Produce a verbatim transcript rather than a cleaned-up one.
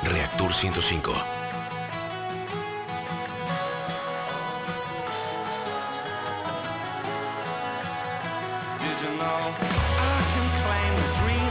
Reactor ciento cinco. Did you know I can claim the dream